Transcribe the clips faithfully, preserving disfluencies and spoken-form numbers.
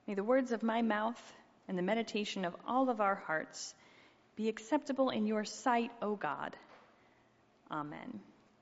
May the words of my mouth and the meditation of all of our hearts be acceptable in your sight, O God. Amen.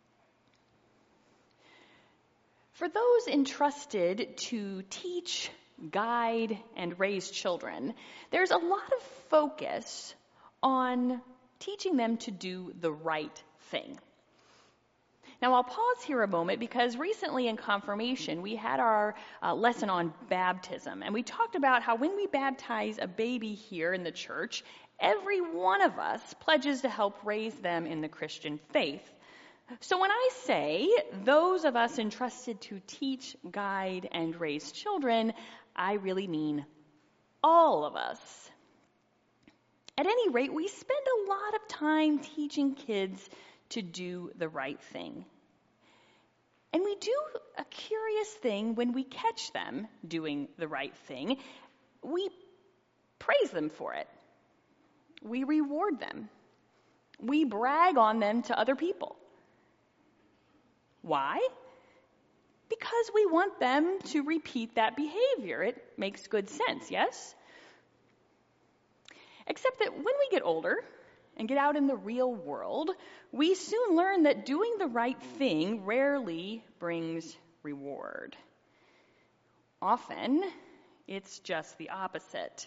For those entrusted to teach, guide, and raise children, there's a lot of focus on teaching them to do the right thing. Now, I'll pause here a moment because recently in confirmation, we had our uh, lesson on baptism, and we talked about how when we baptize a baby here in the church, every one of us pledges to help raise them in the Christian faith. So when I say those of us entrusted to teach, guide, and raise children, I really mean all of us. At any rate, we spend a lot of time teaching kids to do the right thing. And we do a curious thing when we catch them doing the right thing. We praise them for it. We reward them. We brag on them to other people. Why? Because we want them to repeat that behavior. It makes good sense, yes? Except that when we get older and get out in the real world, we soon learn that doing the right thing rarely brings reward. Often, it's just the opposite.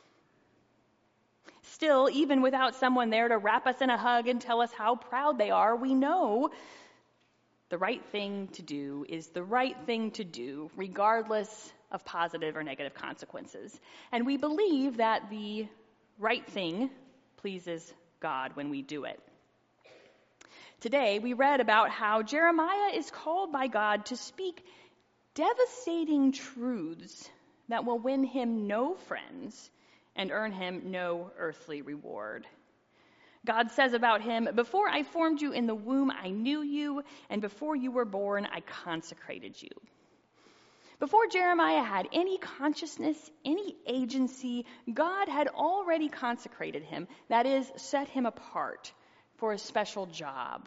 Still, even without someone there to wrap us in a hug and tell us how proud they are, we know the right thing to do is the right thing to do, regardless of positive or negative consequences. And we believe that the right thing pleases God when we do it. Today, we read about how Jeremiah is called by God to speak devastating truths that will win him no friends and earn him no earthly reward. God says about him, "Before I formed you in the womb, I knew you, and before you were born, I consecrated you." Before Jeremiah had any consciousness, any agency, God had already consecrated him, that is, set him apart for a special job.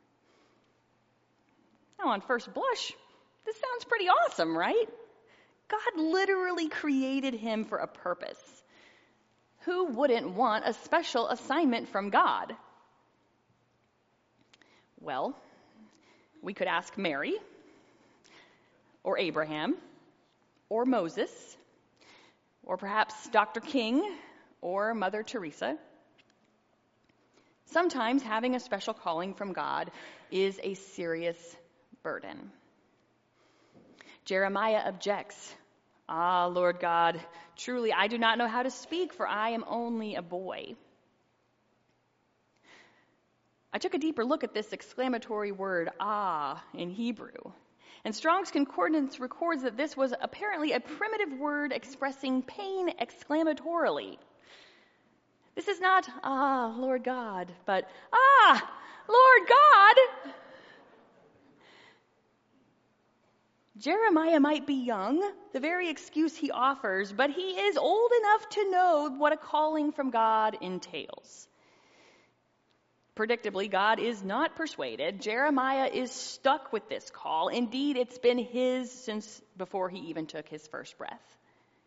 Now, on first blush, this sounds pretty awesome, right? God literally created him for a purpose. Who wouldn't want a special assignment from God? Well, we could ask Mary, or Abraham, or Moses, or perhaps Doctor King, or Mother Teresa. Sometimes having a special calling from God is a serious burden. Jeremiah objects. "Ah, Lord God, truly I do not know how to speak, for I am only a boy." I took a deeper look at this exclamatory word, ah, in Hebrew. And Strong's Concordance records that this was apparently a primitive word expressing pain exclamatorily. This is not, "Ah, Lord God," but, "Ah, Lord God!" Jeremiah might be young, the very excuse he offers, but he is old enough to know what a calling from God entails. Predictably, God is not persuaded. Jeremiah is stuck with this call. Indeed, it's been his since before he even took his first breath.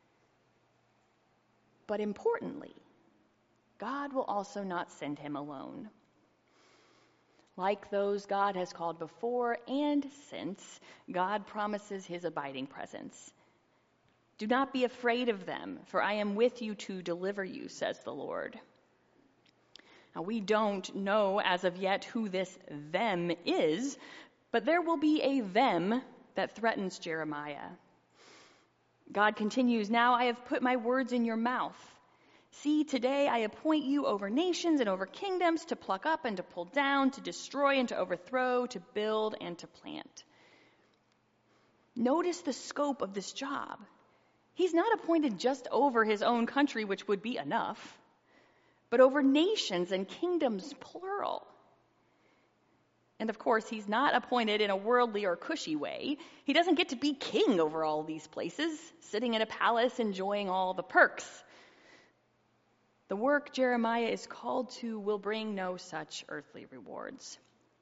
But importantly, God will also not send him alone. Like those God has called before and since, God promises his abiding presence. "Do not be afraid of them, for I am with you to deliver you," says the Lord. Now, we don't know as of yet who this them is, but there will be a them that threatens Jeremiah. God continues, "Now I have put my words in your mouth. See, today I appoint you over nations and over kingdoms to pluck up and to pull down, to destroy and to overthrow, to build and to plant." Notice the scope of this job. He's not appointed just over his own country, which would be enough, but over nations and kingdoms, plural. And of course, he's not appointed in a worldly or cushy way. He doesn't get to be king over all these places, sitting in a palace enjoying all the perks. The work Jeremiah is called to will bring no such earthly rewards.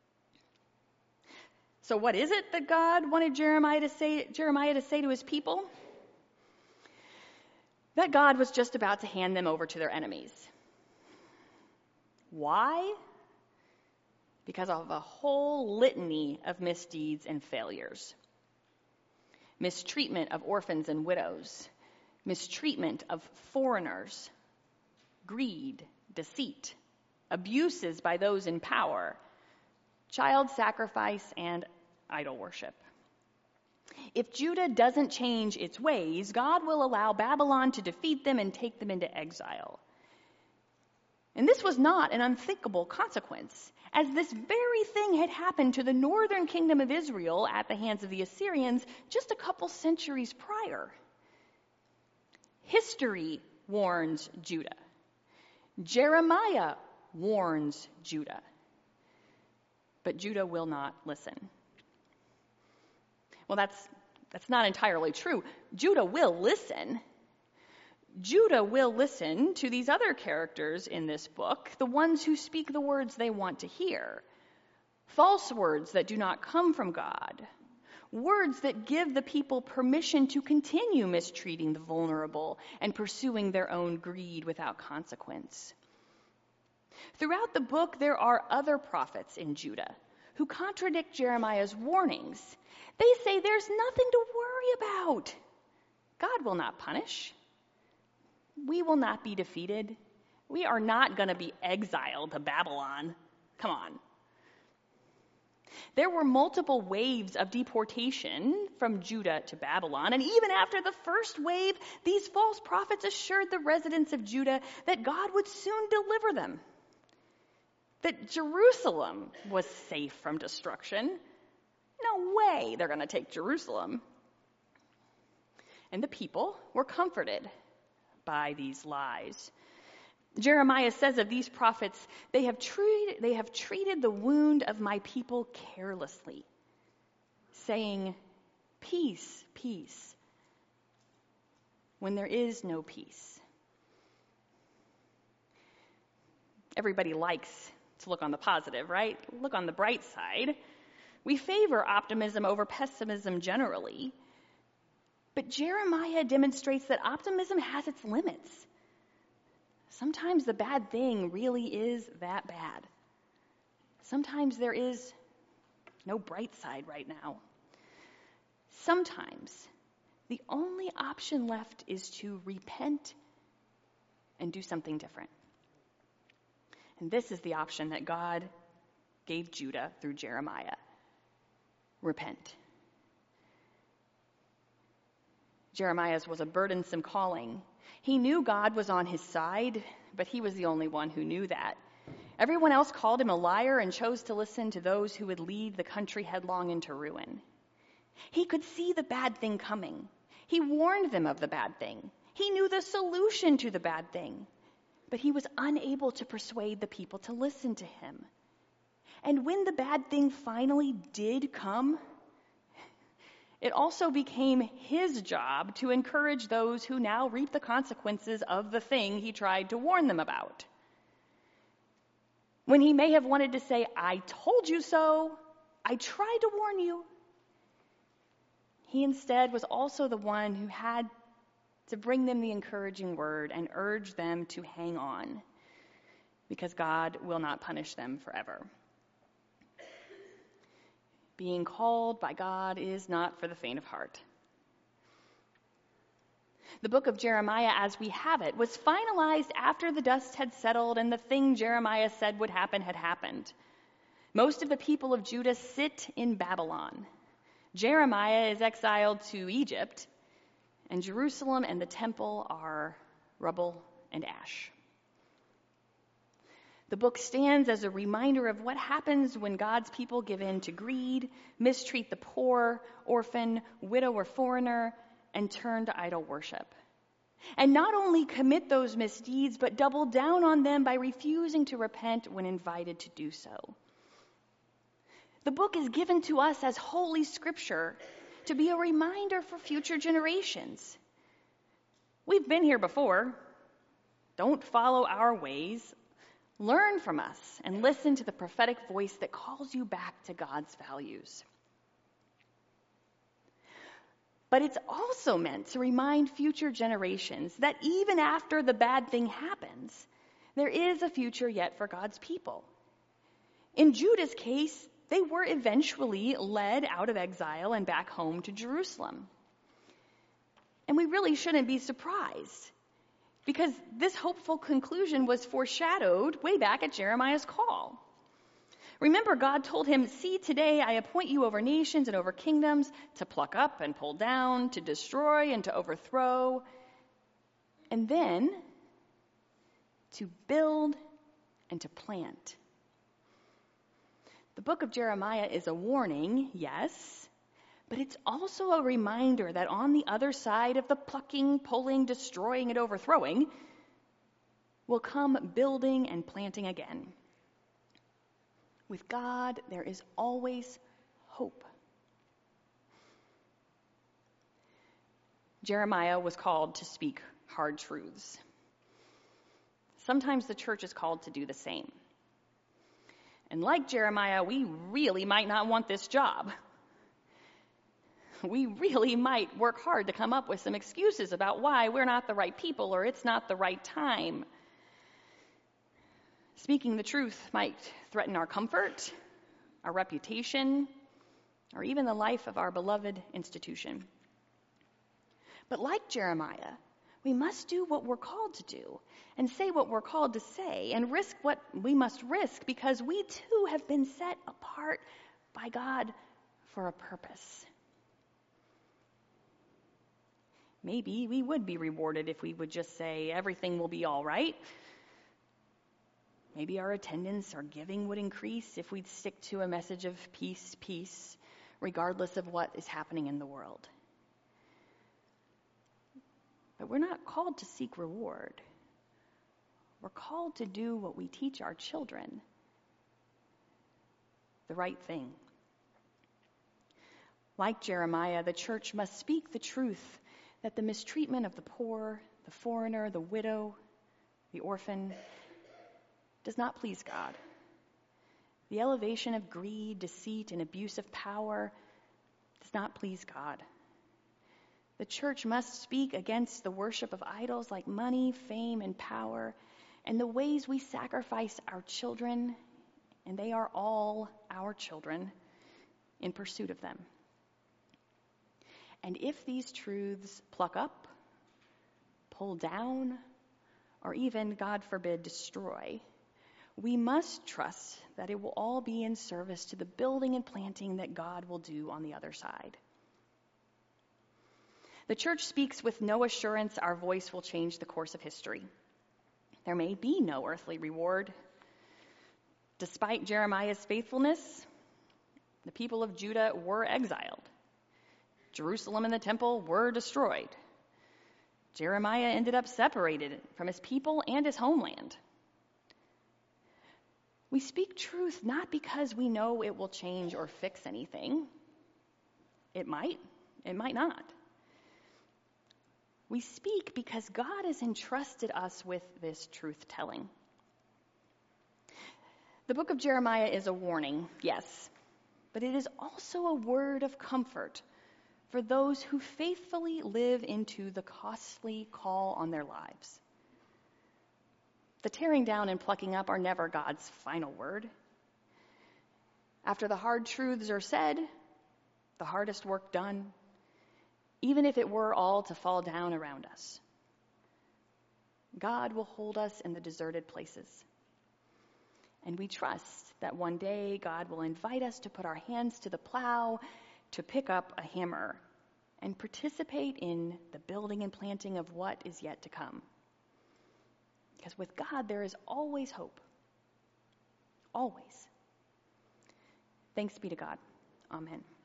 So what is it that God wanted Jeremiah to say, Jeremiah to say to his people? that God was just about to hand them over to their enemies. Why? Because of a whole litany of misdeeds and failures. Mistreatment of orphans and widows, mistreatment of foreigners, greed, deceit, abuses by those in power, child sacrifice, and idol worship. If Judah doesn't change its ways, God will allow Babylon to defeat them and take them into exile. And this was not an unthinkable consequence, as this very thing had happened to the northern kingdom of Israel at the hands of the Assyrians just a couple centuries prior. History warns Judah. Jeremiah warns Judah. But Judah will not listen. Well, that's that's not entirely true. Judah will listen. Judah will listen to these other characters in this book, the ones who speak the words they want to hear. False words that do not come from God. Words that give the people permission to continue mistreating the vulnerable and pursuing their own greed without consequence. Throughout the book, there are other prophets in Judah who contradict Jeremiah's warnings. They say there's nothing to worry about. God will not punish. We will not be defeated. We are not going to be exiled to Babylon. Come on. There were multiple waves of deportation from Judah to Babylon, and even after the first wave, these false prophets assured the residents of Judah that God would soon deliver them, that Jerusalem was safe from destruction. No way they're going to take Jerusalem. And the people were comforted by these lies. Jeremiah says of these prophets, they have treated, they have treated the wound of my people carelessly, saying, peace, peace, when there is no peace. Everybody likes to look on the positive, right? Look on the bright side. We favor optimism over pessimism generally. But Jeremiah demonstrates that optimism has its limits. Sometimes the bad thing really is that bad. Sometimes there is no bright side right now. Sometimes the only option left is to repent and do something different. And this is the option that God gave Judah through Jeremiah. Repent. Jeremiah's was a burdensome calling. He knew God was on his side, but he was the only one who knew that. Everyone else called him a liar and chose to listen to those who would lead the country headlong into ruin. He could see the bad thing coming. He warned them of the bad thing. He knew the solution to the bad thing, but he was unable to persuade the people to listen to him. And when the bad thing finally did come, it also became his job to encourage those who now reap the consequences of the thing he tried to warn them about. When he may have wanted to say, I told you so, I tried to warn you, he instead was also the one who had to bring them the encouraging word and urge them to hang on, because God will not punish them forever. Being called by God is not for the faint of heart. The book of Jeremiah, as we have it, was finalized after the dust had settled and the thing Jeremiah said would happen had happened. Most of the people of Judah sit in Babylon. Jeremiah is exiled to Egypt, and Jerusalem and the temple are rubble and ash. The book stands as a reminder of what happens when God's people give in to greed, mistreat the poor, orphan, widow, or foreigner, and turn to idol worship. And not only commit those misdeeds, but double down on them by refusing to repent when invited to do so. The book is given to us as Holy Scripture to be a reminder for future generations. We've been here before. Don't follow our ways. Learn from us and listen to the prophetic voice that calls you back to God's values. But it's also meant to remind future generations that even after the bad thing happens, there is a future yet for God's people. In Judah's case, they were eventually led out of exile and back home to Jerusalem. And we really shouldn't be surprised, because this hopeful conclusion was foreshadowed way back at Jeremiah's call. Remember, God told him, "See, today I appoint you over nations and over kingdoms, to pluck up and pull down, to destroy and to overthrow, and then to build and to plant." The book of Jeremiah is a warning, yes, but it's also a reminder that on the other side of the plucking, pulling, destroying, and overthrowing will come building and planting again. With God, there is always hope. Jeremiah was called to speak hard truths. Sometimes the church is called to do the same. And like Jeremiah, we really might not want this job. We really might work hard to come up with some excuses about why we're not the right people or it's not the right time. Speaking the truth might threaten our comfort, our reputation, or even the life of our beloved institution. But like Jeremiah, we must do what we're called to do and say what we're called to say and risk what we must risk, because we too have been set apart by God for a purpose. Maybe we would be rewarded if we would just say everything will be all right. Maybe our attendance or giving would increase if we'd stick to a message of peace, peace, regardless of what is happening in the world. But we're not called to seek reward. We're called to do what we teach our children, the right thing. Like Jeremiah, the church must speak the truth that the mistreatment of the poor, the foreigner, the widow, the orphan, does not please God. The elevation of greed, deceit, and abuse of power does not please God. The church must speak against the worship of idols like money, fame, and power, and the ways we sacrifice our children, and they are all our children, in pursuit of them. And if these truths pluck up, pull down, or even, God forbid, destroy, we must trust that it will all be in service to the building and planting that God will do on the other side. The church speaks with no assurance our voice will change the course of history. There may be no earthly reward. Despite Jeremiah's faithfulness, the people of Judah were exiled. Jerusalem and the temple were destroyed. Jeremiah ended up separated from his people and his homeland. We speak truth not because we know it will change or fix anything. It might, it might not. We speak because God has entrusted us with this truth-telling. The book of Jeremiah is a warning, yes, but it is also a word of comfort for those who faithfully live into the costly call on their lives. The tearing down and plucking up are never God's final word. After the hard truths are said, the hardest work done, even if it were all to fall down around us, God will hold us in the deserted places. And we trust that one day God will invite us to put our hands to the plow, to pick up a hammer, and participate in the building and planting of what is yet to come. Because with God, there is always hope. Always. Thanks be to God. Amen.